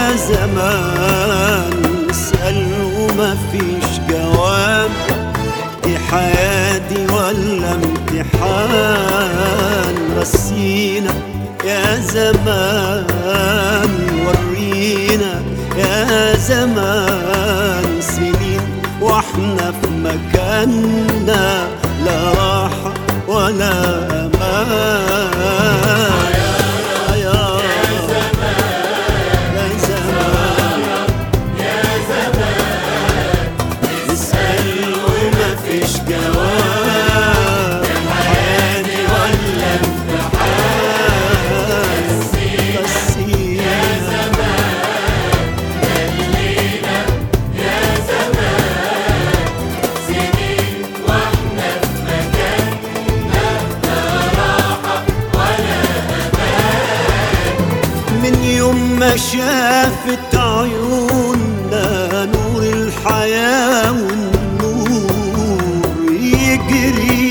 زمان نسأل وما فيش جواب، دي حياتي ولا امتحان؟ رسينا يا زمان، ورينا يا زمان، سنين واحنا في مكاننا، لا راحة ولا أمان. ما شافت عيوننا نور الحياة والنور، يجري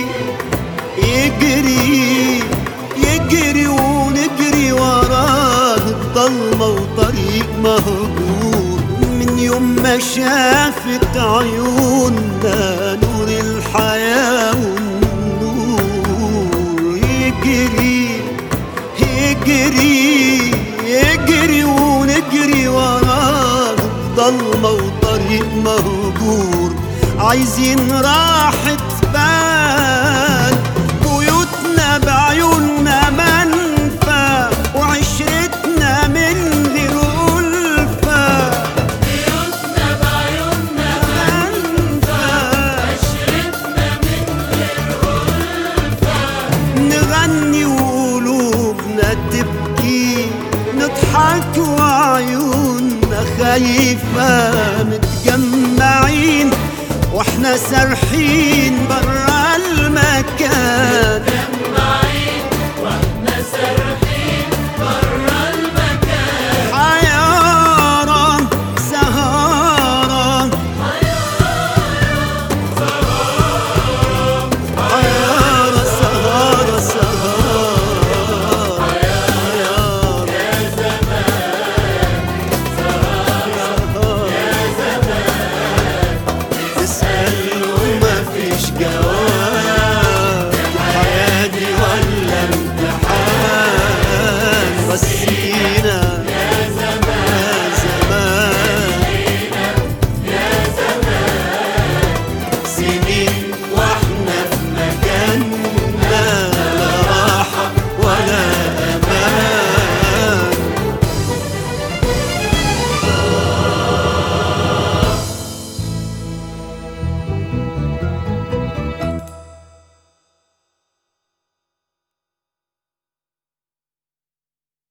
يجري يجري ونجري وراه الضلمة وطريق مهجور. من يوم ما شافت عيوننا نور الحياة والنور، يجري يجري يجري ونجري وراه ضلمة وطريق مهجور. عايزين راحة بال، بيوتنا بعيوننا منفى، وعشرتنا من غير ألفة. بيوتنا بعيوننا منفى، عشرتنا من غير ألفة. نغني وقلوبنا تبكي، نضحك وعيوننا خايفة، متجمعين واحنا سارحين برا المكان، متجمعين واحنا سارحين